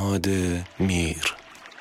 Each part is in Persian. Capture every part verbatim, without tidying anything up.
فرهاد میر.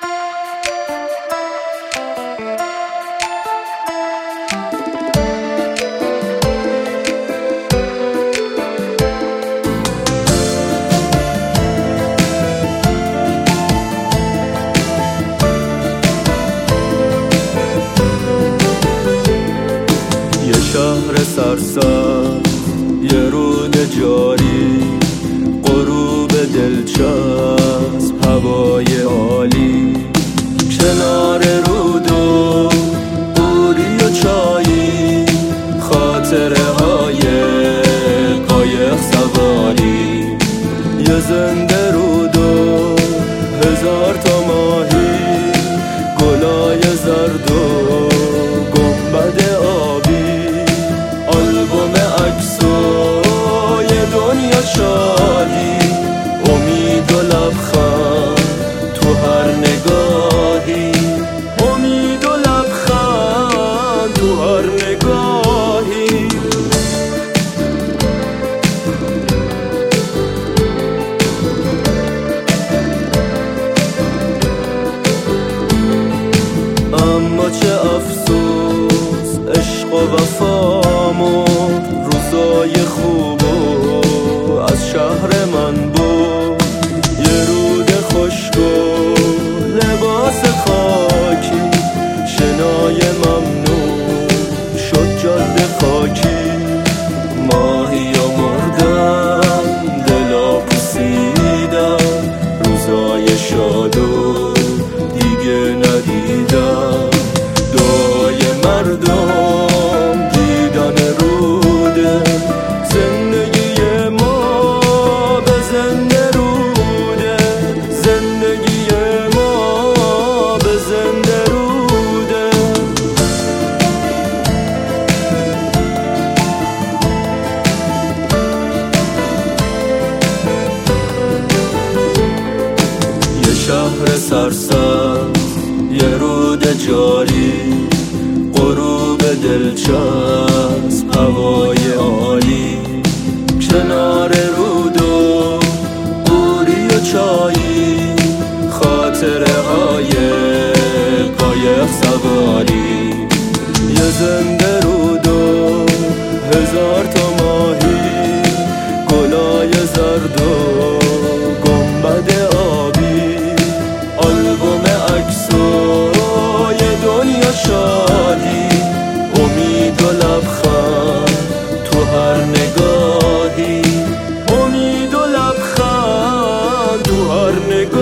یه شهر سرسبز، یه رود جاری، غروب دلچسب، هوای عالی، کنار رود و قوری و چایی، خاطره های قایق سواری، یه زنده رود و هزار تا ماهی، گلای زرد و گنبد آبی، آلبوم عکس و یه دنیا شادی، امید و لبخند تو هر نگاهی، امید و لبخند تو هر نگاهی. اما چه افسوس عشق و وفامو، روزای خوب و از شهر من بود، یه رود خشک و لباس خاکی، شنای ممنوع شد جاده خاکی، ماهی و مردن دلا پوسیدن، روزای شاد و دیگه ندیدم، دعای مردم دیدن روده، زندگی ما به زنده روده، زندگی ما به زنده روده. یه شهر سرسبز، یه رود جاری، غروب دلچسب، هوای عالی، کنار رود و قوری و چایی، خاطره های قایق سواری، یه زنده رود و هزار تا ماهی، گلای زرد و گنبد آبی، آلبوم عکس و یه دنیا شادی، امید و لبخند تو هر نگاهی، امید و لبخند تو هر نگاهی.